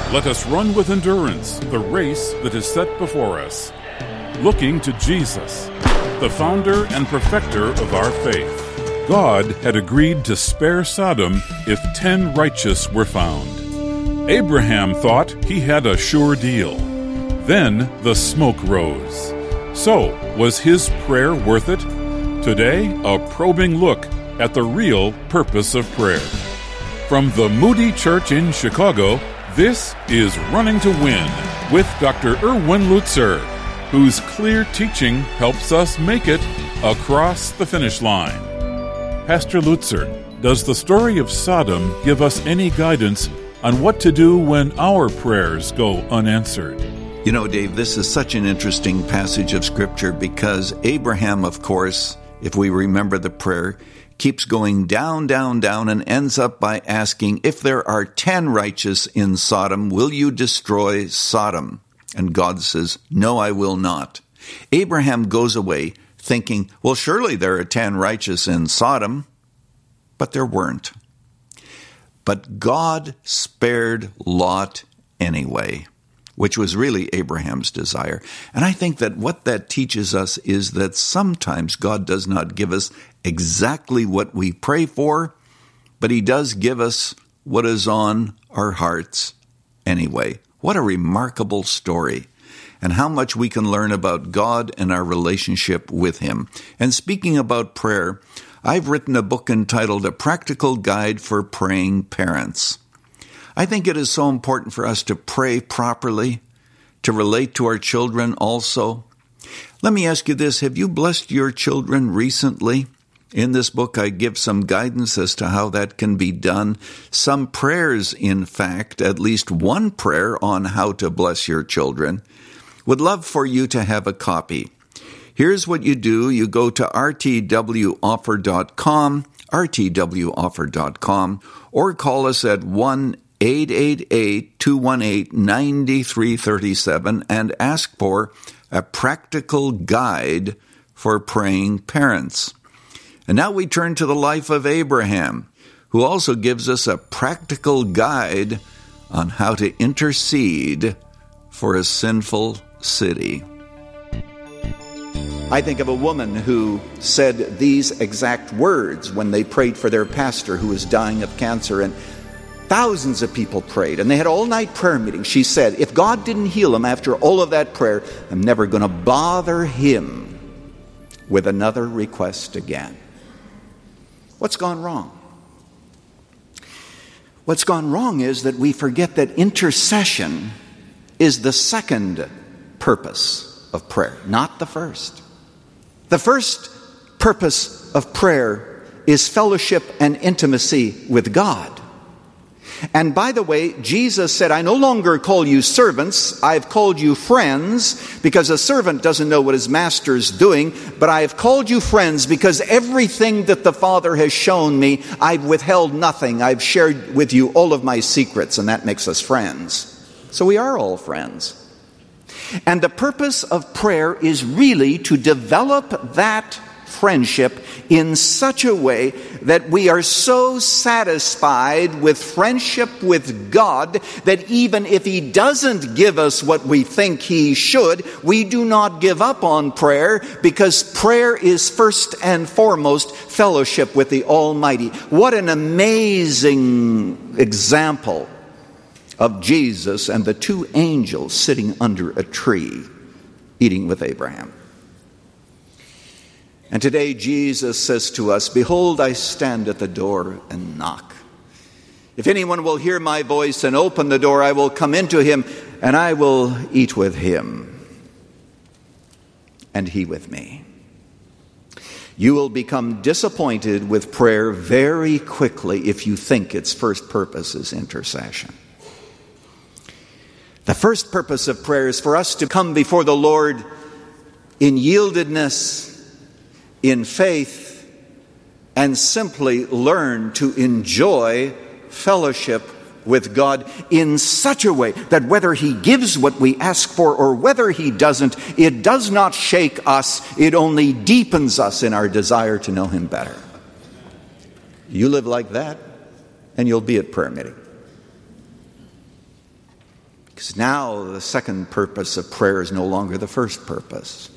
Let us run with endurance the race that is set before us, looking to Jesus, the founder and perfecter of our faith. God had agreed to spare Sodom if 10 righteous were found. Abraham thought he had a sure deal. Then the smoke rose. So, was his prayer worth it? Today, a probing look at the real purpose of prayer. From the Moody Church in Chicago, this is Running to Win with Dr. Erwin Lutzer, whose clear teaching helps us make it across the finish line. Pastor Lutzer, does the story of Sodom give us any guidance on what to do when our prayers go unanswered? You know, Dave, this is such an interesting passage of Scripture because Abraham, of course, if we remember the prayer, keeps going down, down, down, and ends up by asking, if there are 10 righteous in Sodom, will you destroy Sodom? And God says, no, I will not. Abraham goes away thinking, well, surely there are 10 righteous in Sodom, but there weren't. But God spared Lot anyway, which was really Abraham's desire. And I think that what that teaches us is that sometimes God does not give us exactly what we pray for, but he does give us what is on our hearts anyway. What a remarkable story, and how much we can learn about God and our relationship with him. And speaking about prayer, I've written a book entitled A Practical Guide for Praying Parents. I think it is so important for us to pray properly, to relate to our children also. Let me ask you this, have you blessed your children recently? In this book, I give some guidance as to how that can be done. Some prayers, in fact, at least one prayer on how to bless your children. Would love for you to have a copy. Here's what you do. You go to rtwoffer.com, rtwoffer.com, or call us at 1-888-218-9337 and ask for a practical guide for praying parents. And now we turn to the life of Abraham, who also gives us a practical guide on how to intercede for a sinful city. I think of a woman who said these exact words when they prayed for their pastor who was dying of cancer, and thousands of people prayed, and they had all-night prayer meetings. She said, if God didn't heal him after all of that prayer, I'm never going to bother him with another request again. What's gone wrong? What's gone wrong is that we forget that intercession is the second purpose of prayer, not the first. The first purpose of prayer is fellowship and intimacy with God. And by the way, Jesus said, I no longer call you servants, I've called you friends, because a servant doesn't know what his master's doing, but I have called you friends because everything that the Father has shown me, I've withheld nothing. I've shared with you all of my secrets, and that makes us friends. So we are all friends. And the purpose of prayer is really to develop that friendship in such a way that we are so satisfied with friendship with God that even if he doesn't give us what we think he should, we do not give up on prayer, because prayer is first and foremost fellowship with the Almighty. What an amazing example of Jesus and the two angels sitting under a tree eating with Abraham. And today Jesus says to us, behold, I stand at the door and knock. If anyone will hear my voice and open the door, I will come into him and I will eat with him and he with me. You will become disappointed with prayer very quickly if you think its first purpose is intercession. The first purpose of prayer is for us to come before the Lord in yieldedness, in faith, and simply learn to enjoy fellowship with God in such a way that whether he gives what we ask for or whether he doesn't, it does not shake us. It only deepens us in our desire to know him better. You live like that, and you'll be at prayer meeting. Because now the second purpose of prayer is no longer the first purpose.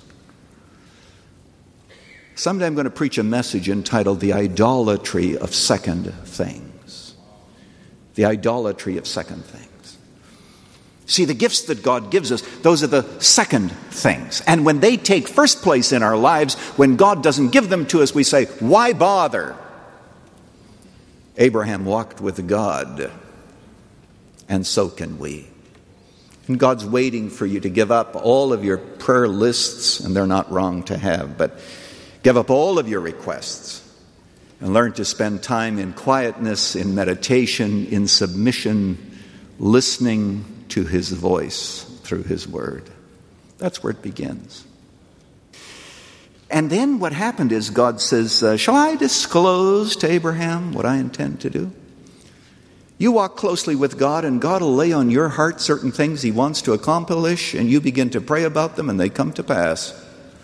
Someday I'm going to preach a message entitled The Idolatry of Second Things. The idolatry of second things. See, the gifts that God gives us, those are the second things. And when they take first place in our lives, when God doesn't give them to us, we say, why bother? Abraham walked with God, and so can we. And God's waiting for you to give up all of your prayer lists, and they're not wrong to have, but give up all of your requests and learn to spend time in quietness, in meditation, in submission, listening to His voice through His Word. That's where it begins. And then what happened is God says, shall I disclose to Abraham what I intend to do? You walk closely with God, and God will lay on your heart certain things He wants to accomplish, and you begin to pray about them, and they come to pass.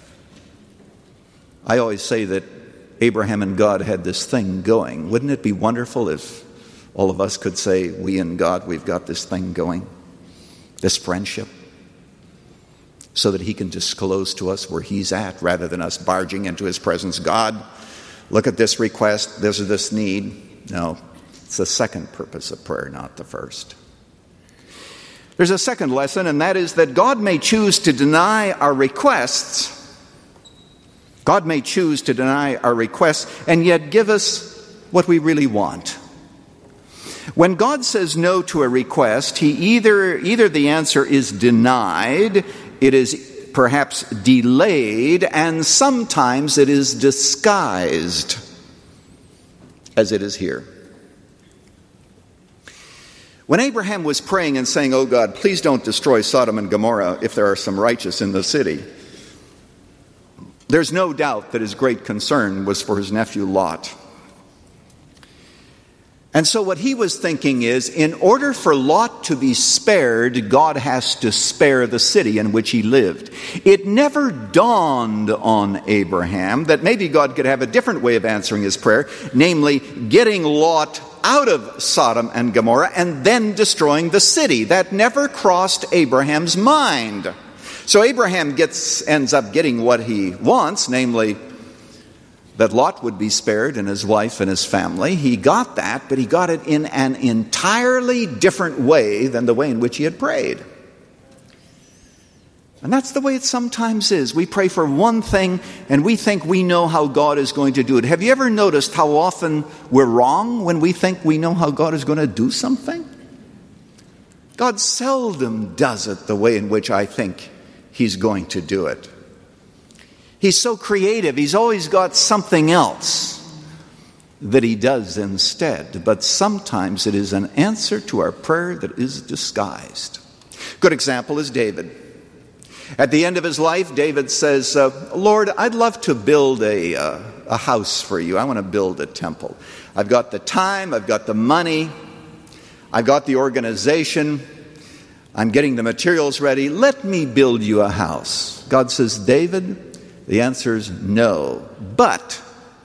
I always say that Abraham and God had this thing going. Wouldn't it be wonderful if all of us could say, we and God, we've got this thing going, this friendship, so that He can disclose to us where He's at, rather than us barging into His presence. God, look at this request, this is this need. No, it's the second purpose of prayer, not the first. There's a second lesson, and that is that God may choose to deny our requests. God may choose to deny our requests and yet give us what we really want. When God says no to a request, He either the answer is denied, it is perhaps delayed, and sometimes it is disguised, as it is here. When Abraham was praying and saying, "Oh God, please don't destroy Sodom and Gomorrah if there are some righteous in the city," there's no doubt that his great concern was for his nephew Lot. And so what he was thinking is, in order for Lot to be spared, God has to spare the city in which he lived. It never dawned on Abraham that maybe God could have a different way of answering his prayer, namely getting Lot out of Sodom and Gomorrah and then destroying the city. That never crossed Abraham's mind. So Abraham ends up getting what he wants, namely that Lot would be spared and his wife and his family. He got that, but he got it in an entirely different way than the way in which he had prayed. And that's the way it sometimes is. We pray for one thing and we think we know how God is going to do it. Have you ever noticed how often we're wrong when we think we know how God is going to do something? God seldom does it the way in which I think He's going to do it. He's so creative. He's always got something else that He does instead. But sometimes it is an answer to our prayer that is disguised. Good example is David. At the end of his life, David says, Lord, I'd love to build a house for you. I want to build a temple. I've got the time. I've got the money. I've got the organization. I'm getting the materials ready. Let me build you a house. God says, David, the answer is no. But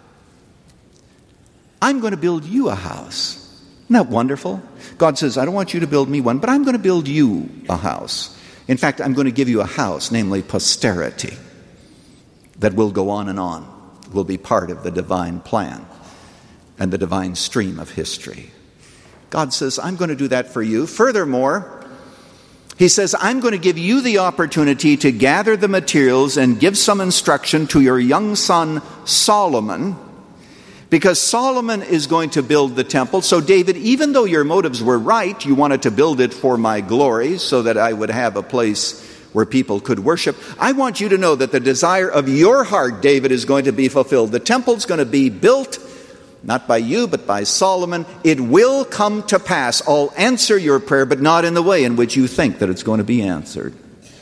I'm going to build you a house. Isn't that wonderful? God says, I don't want you to build me one, but I'm going to build you a house. In fact, I'm going to give you a house, namely posterity, that will go on and on, will be part of the divine plan and the divine stream of history. God says, I'm going to do that for you. Furthermore, He says, I'm going to give you the opportunity to gather the materials and give some instruction to your young son Solomon, because Solomon is going to build the temple. So David, even though your motives were right, you wanted to build it for my glory so that I would have a place where people could worship. I want you to know that the desire of your heart, David, is going to be fulfilled. The temple's going to be built, not by you, but by Solomon. It will come to pass. I'll answer your prayer, but not in the way in which you think that it's going to be answered.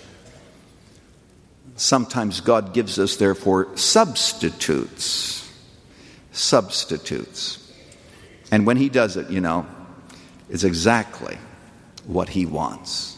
Sometimes God gives us, therefore, substitutes. And when He does it, it's exactly what He wants.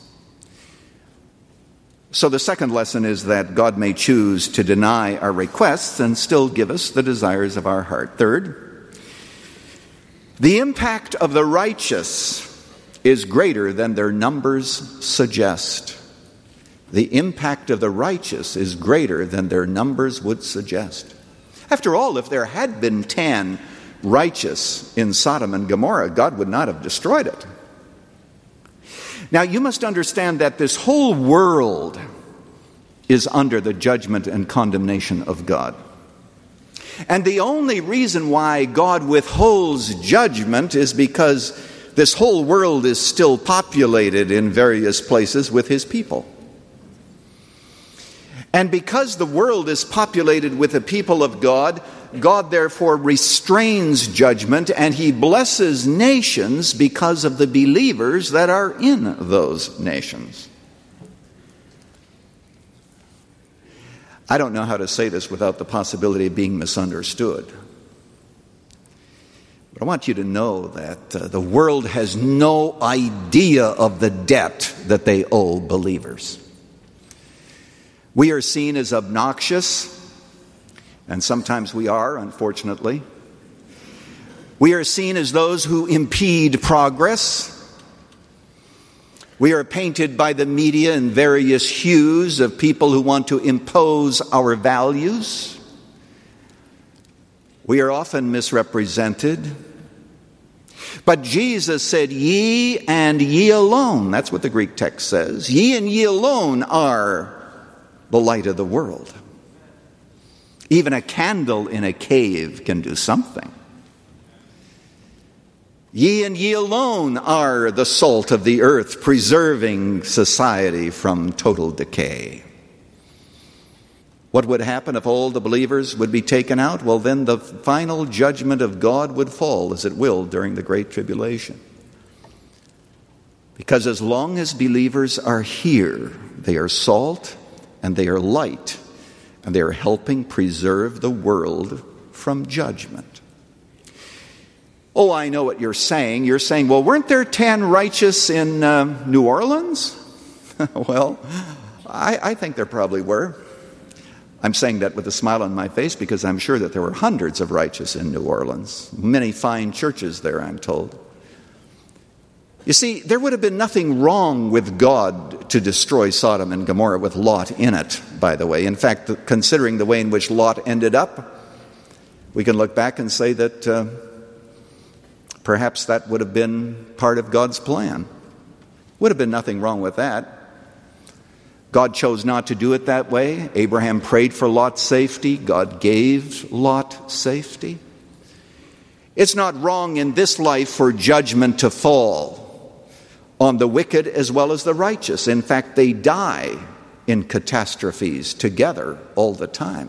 So the second lesson is that God may choose to deny our requests and still give us the desires of our heart. Third, the impact of the righteous is greater than their numbers suggest. The impact of the righteous is greater than their numbers would suggest. After all, if there had been 10 righteous in Sodom and Gomorrah, God would not have destroyed it. Now, you must understand that this whole world is under the judgment and condemnation of God. And the only reason why God withholds judgment is because this whole world is still populated in various places with his people. And because the world is populated with the people of God, God therefore restrains judgment, and he blesses nations because of the believers that are in those nations. I don't know how to say this without the possibility of being misunderstood. But I want you to know that the world has no idea of the debt that they owe believers. We are seen as obnoxious, and sometimes we are, unfortunately. We are seen as those who impede progress. We are painted by the media in various hues of people who want to impose our values. We are often misrepresented. But Jesus said, "Ye and ye alone," that's what the Greek text says, "ye and ye alone are the light of the world." Even a candle in a cave can do something. Ye and ye alone are the salt of the earth, preserving society from total decay. What would happen if all the believers would be taken out? Well, then the final judgment of God would fall, as it will during the Great Tribulation. Because as long as believers are here, they are salt and they are light, and they are helping preserve the world from judgment. Oh, I know what you're saying. You're saying, well, weren't there 10 righteous in New Orleans? Well, I think there probably were. I'm saying that with a smile on my face because I'm sure that there were hundreds of righteous in New Orleans. Many fine churches there, I'm told. You see, there would have been nothing wrong with God to destroy Sodom and Gomorrah with Lot in it, by the way. In fact, considering the way in which Lot ended up, we can look back and say that perhaps that would have been part of God's plan. Would have been nothing wrong with that. God chose not to do it that way. Abraham prayed for Lot's safety. God gave Lot safety. It's not wrong in this life for judgment to fall on the wicked as well as the righteous. In fact, they die in catastrophes together all the time.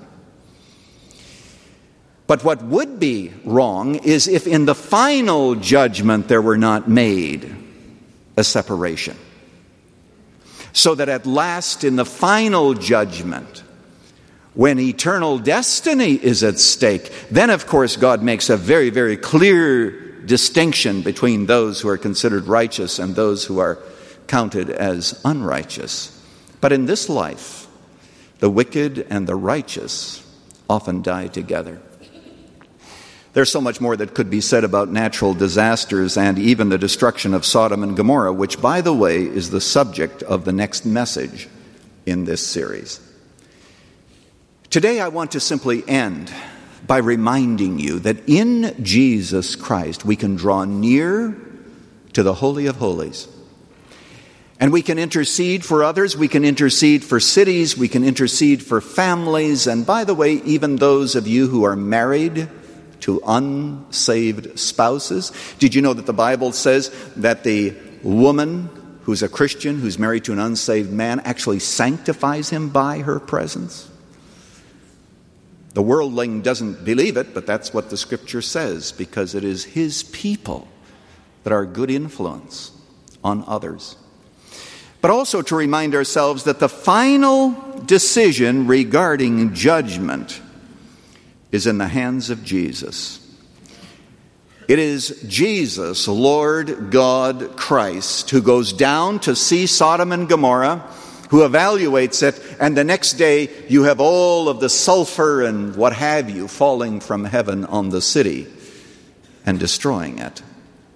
But what would be wrong is if in the final judgment there were not made a separation. So that at last in the final judgment, when eternal destiny is at stake, then of course God makes a very, very clear distinction between those who are considered righteous and those who are counted as unrighteous. But in this life, the wicked and the righteous often die together. There's so much more that could be said about natural disasters and even the destruction of Sodom and Gomorrah, which, by the way, is the subject of the next message in this series. Today I want to simply end by reminding you that in Jesus Christ we can draw near to the Holy of Holies. And we can intercede for others, we can intercede for cities, we can intercede for families, and by the way, even those of you who are married to unsaved spouses. Did you know that the Bible says that the woman who's a Christian, who's married to an unsaved man, actually sanctifies him by her presence? The worldling doesn't believe it, but that's what the Scripture says, because it is his people that are a good influence on others. But also to remind ourselves that the final decision regarding judgment is in the hands of Jesus. It is Jesus, Lord God Christ, who goes down to see Sodom and Gomorrah, who evaluates it, and the next day you have all of the sulfur and what have you falling from heaven on the city and destroying it.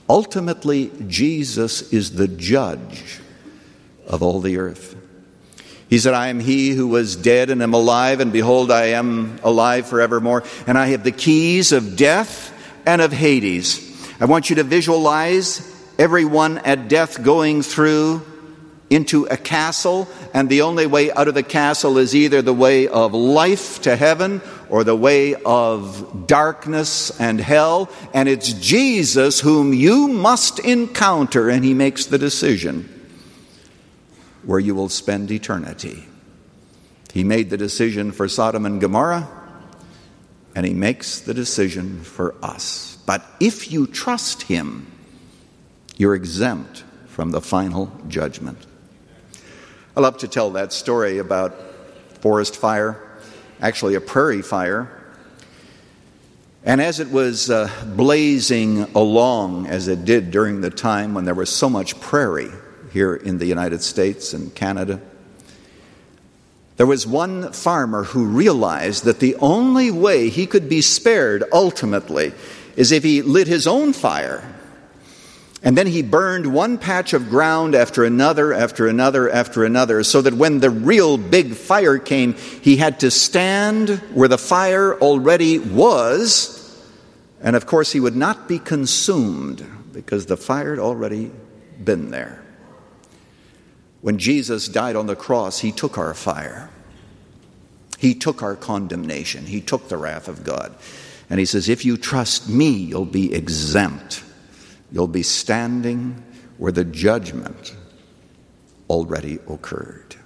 Ultimately, Jesus is the judge of all the earth. He said, I am he who was dead and am alive, and behold, I am alive forevermore, and I have the keys of death and of Hades. I want you to visualize everyone at death going through into a castle, and the only way out of the castle is either the way of life to heaven or the way of darkness and hell, and it's Jesus whom you must encounter, and he makes the decision where you will spend eternity. He made the decision for Sodom and Gomorrah, and he makes the decision for us. But if you trust him, you're exempt from the final judgment. I love to tell that story about forest fire, actually a prairie fire. And as it was blazing along, as it did during the time when there was so much prairie here in the United States and Canada, there was one farmer who realized that the only way he could be spared ultimately is if he lit his own fire. And then he burned one patch of ground after another, after another, after another, so that when the real big fire came, he had to stand where the fire already was. And of course, he would not be consumed because the fire had already been there. When Jesus died on the cross, he took our fire. He took our condemnation. He took the wrath of God. And he says, if you trust me, you'll be exempt. You'll be standing where the judgment already occurred.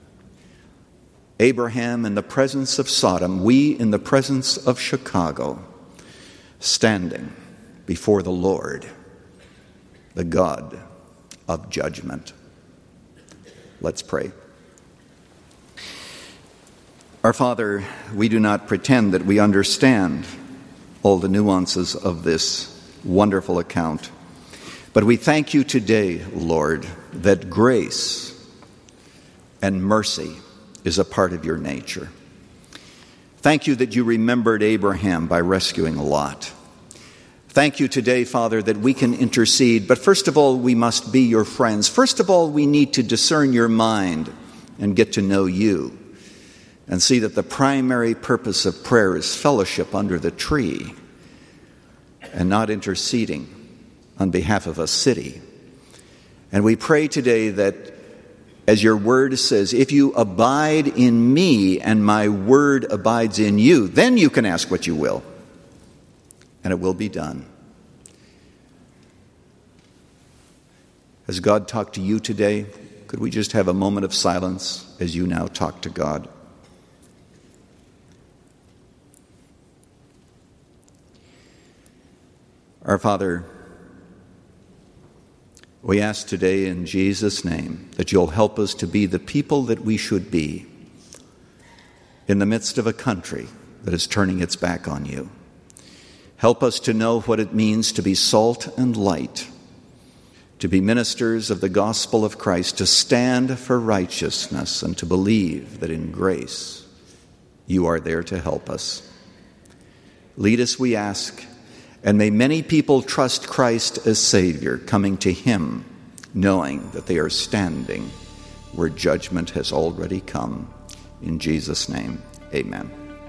Abraham in the presence of Sodom, we in the presence of Chicago, standing before the Lord, the God of judgment. Let's pray. Our Father, we do not pretend that we understand all the nuances of this wonderful account. But we thank you today, Lord, that grace and mercy is a part of your nature. Thank you that you remembered Abraham by rescuing Lot. Thank you today, Father, that we can intercede. But first of all, we must be your friends. First of all, we need to discern your mind and get to know you and see that the primary purpose of prayer is fellowship under the tree and not interceding on behalf of a city. And we pray today that, as your word says, if you abide in me and my word abides in you, then you can ask what you will, and it will be done. Has God talked to you today? Could we just have a moment of silence as you now talk to God? Our Father, we ask today in Jesus' name that you'll help us to be the people that we should be in the midst of a country that is turning its back on you. Help us to know what it means to be salt and light, to be ministers of the gospel of Christ, to stand for righteousness and to believe that in grace you are there to help us. Lead us, we ask. And may many people trust Christ as Savior, coming to him, knowing that they are standing where judgment has already come. In Jesus' name, amen.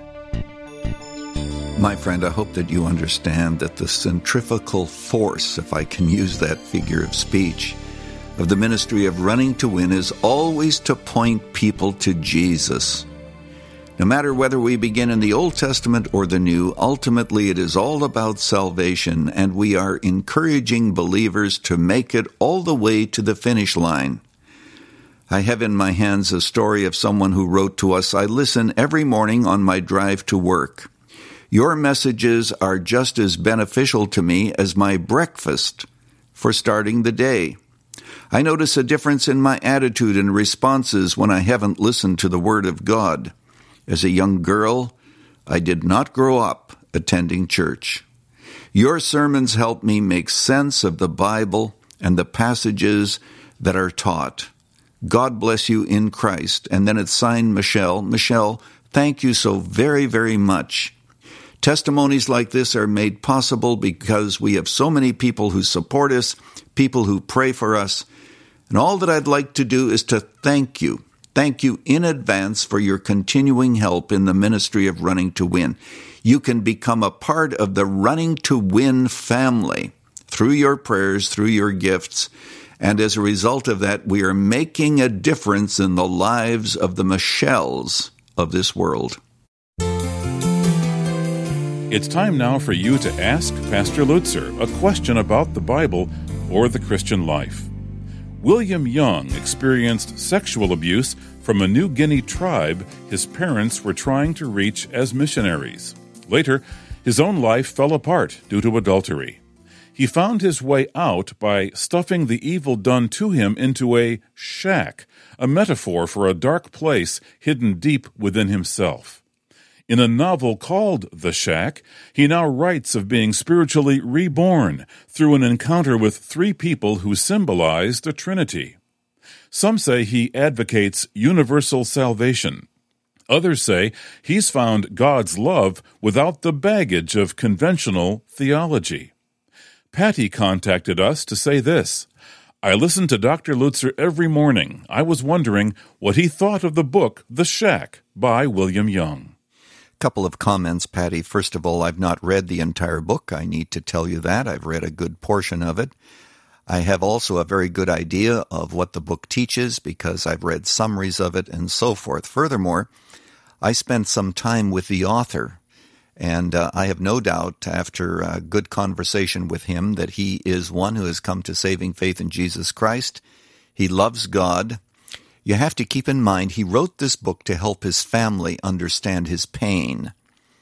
My friend, I hope that you understand that the centrifugal force, if I can use that figure of speech, of the ministry of Running to Win is always to point people to Jesus. No matter whether we begin in the Old Testament or the New, ultimately it is all about salvation, and we are encouraging believers to make it all the way to the finish line. I have in my hands a story of someone who wrote to us, I listen every morning on my drive to work. Your messages are just as beneficial to me as my breakfast for starting the day. I notice a difference in my attitude and responses when I haven't listened to the Word of God. As a young girl, I did not grow up attending church. Your sermons help me make sense of the Bible and the passages that are taught. God bless you in Christ. And then it's signed Michelle. Michelle, thank you so very, very much. Testimonies like this are made possible because we have so many people who support us, people who pray for us. And all that I'd like to do is to thank you. Thank you in advance for your continuing help in the ministry of Running to Win. You can become a part of the Running to Win family through your prayers, through your gifts. And as a result of that, we are making a difference in the lives of the Michelles of this world. It's time now for you to ask Pastor Lutzer a question about the Bible or the Christian life. William Young experienced sexual abuse from a New Guinea tribe his parents were trying to reach as missionaries. Later, his own life fell apart due to adultery. He found his way out by stuffing the evil done to him into a shack, a metaphor for a dark place hidden deep within himself. In a novel called The Shack, he now writes of being spiritually reborn through an encounter with three people who symbolize the Trinity. Some say he advocates universal salvation. Others say he's found God's love without the baggage of conventional theology. Patty contacted us to say this: I listen to Dr. Lutzer every morning. I was wondering what he thought of the book The Shack by William Young. Couple of comments, Patty. First of all, I've not read the entire book. I need to tell you that. I've read a good portion of it. I have also a very good idea of what the book teaches because I've read summaries of it and so forth. Furthermore, I spent some time with the author, and I have no doubt after a good conversation with him that he is one who has come to saving faith in Jesus Christ. He loves God. You have to keep in mind he wrote this book to help his family understand his pain.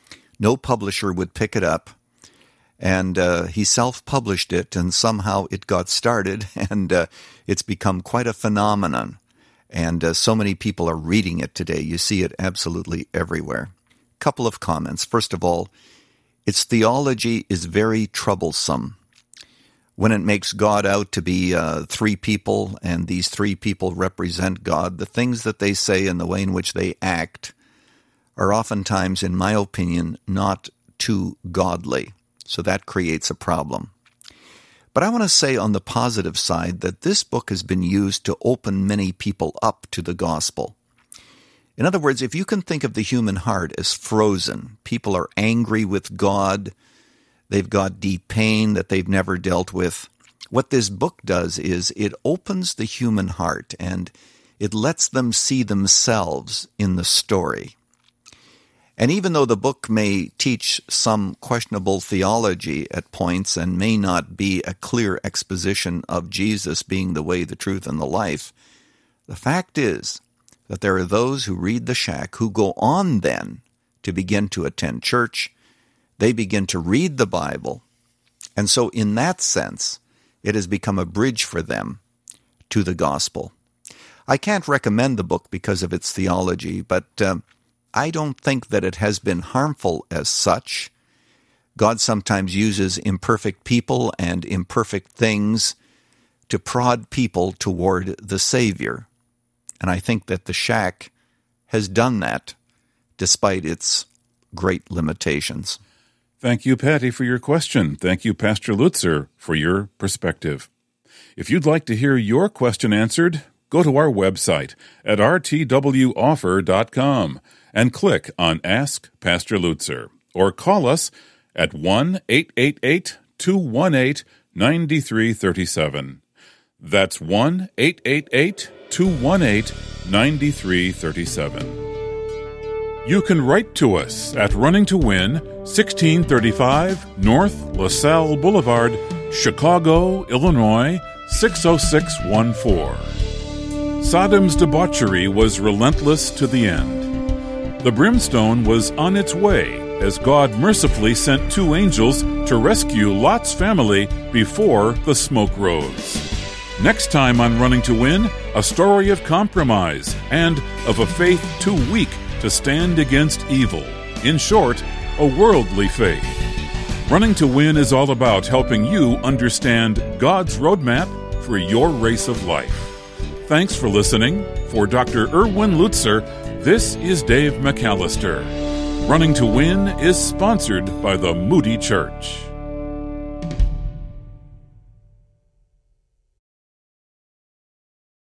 No publisher would pick it up, and he self-published it, and somehow it got started, and it's become quite a phenomenon. And so many people are reading it today. You see it absolutely everywhere. Couple of comments. First of all, its theology is very troublesome. When it makes God out to be three people, and these three people represent God, the things that they say and the way in which they act are oftentimes, in my opinion, not too godly. So that creates a problem. But I want to say on the positive side that this book has been used to open many people up to the gospel. In other words, if you can think of the human heart as frozen, people are angry with God, they've got deep pain that they've never dealt with. What this book does is it opens the human heart and it lets them see themselves in the story. And even though the book may teach some questionable theology at points and may not be a clear exposition of Jesus being the way, the truth, and the life, the fact is that there are those who read The Shack who go on then to begin to attend church. They begin to read the Bible, and so in that sense, it has become a bridge for them to the gospel. I can't recommend the book because of its theology, but I don't think that it has been harmful as such. God sometimes uses imperfect people and imperfect things to prod people toward the Savior, and I think that The Shack has done that despite its great limitations. Thank you, Patty, for your question. Thank you, Pastor Lutzer, for your perspective. If you'd like to hear your question answered, go to our website at rtwoffer.com and click on Ask Pastor Lutzer, or call us at 1-888-218-9337. That's 1-888-218-9337. You can write to us at Running to Win, 1635 North LaSalle Boulevard, Chicago, Illinois, 60614. Sodom's debauchery was relentless to the end. The brimstone was on its way as God mercifully sent two angels to rescue Lot's family before the smoke rose. Next time on Running to Win, a story of compromise and of a faith too weak to stand against evil. In short, a worldly faith. Running to Win is all about helping you understand God's roadmap for your race of life. Thanks for listening. For Dr. Erwin Lutzer, this is Dave McAllister. Running to Win is sponsored by the Moody Church.